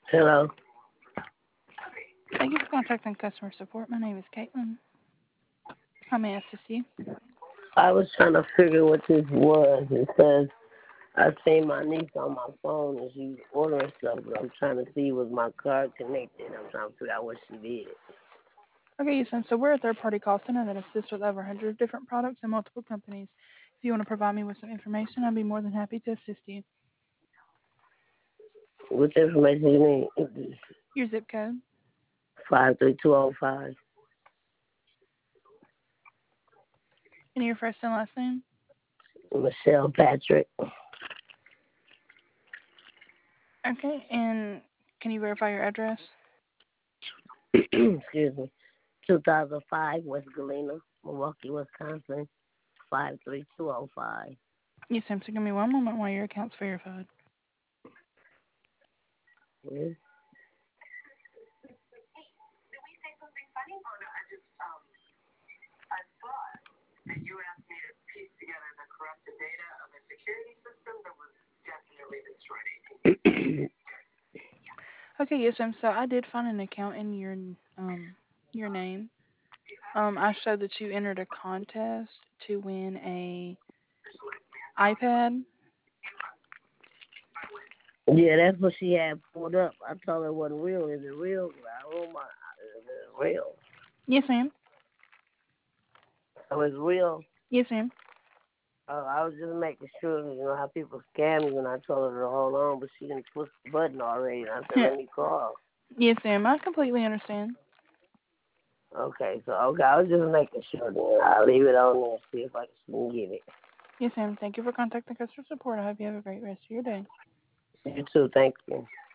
Hello. Thank you for contacting customer support. My name is Caitlin. How may I assist you? I was trying to figure what this was. It says I seen my niece on my phone and she's ordering stuff, but I'm trying to see was my card connected. I'm trying to figure out what she did. Okay, yes, so we're a third-party call center that assists with over 100 different products and multiple companies. If you want to provide me with some information, I'd be more than happy to assist you. What information you need? Your zip code 53205. and your first and last name. Michelle Patrick. Okay, and can you verify your address? Excuse me. 2005 West Galena, Milwaukee, Wisconsin. 53205. Yes, ma'am. So give me one moment while your account's verified. Hmm? Okay, yes, ma'am. So I did find an account in your name. I showed that you entered a contest to win a iPad. Yeah, that's what she had pulled up. I told her it wasn't real. Is it real? Oh my, is it real? Yes, ma'am. So it's real. Yes, ma'am. I was just making sure, how people scam you, and I told her to hold on, but she didn't push the button already, and I said, let me call. Yes, ma'am. I completely understand. Okay, I was just making sure, then I'll leave it on there and see if I can get it. Yes, ma'am. Thank you for contacting customer support. I hope you have a great rest of your day. You too, thank you.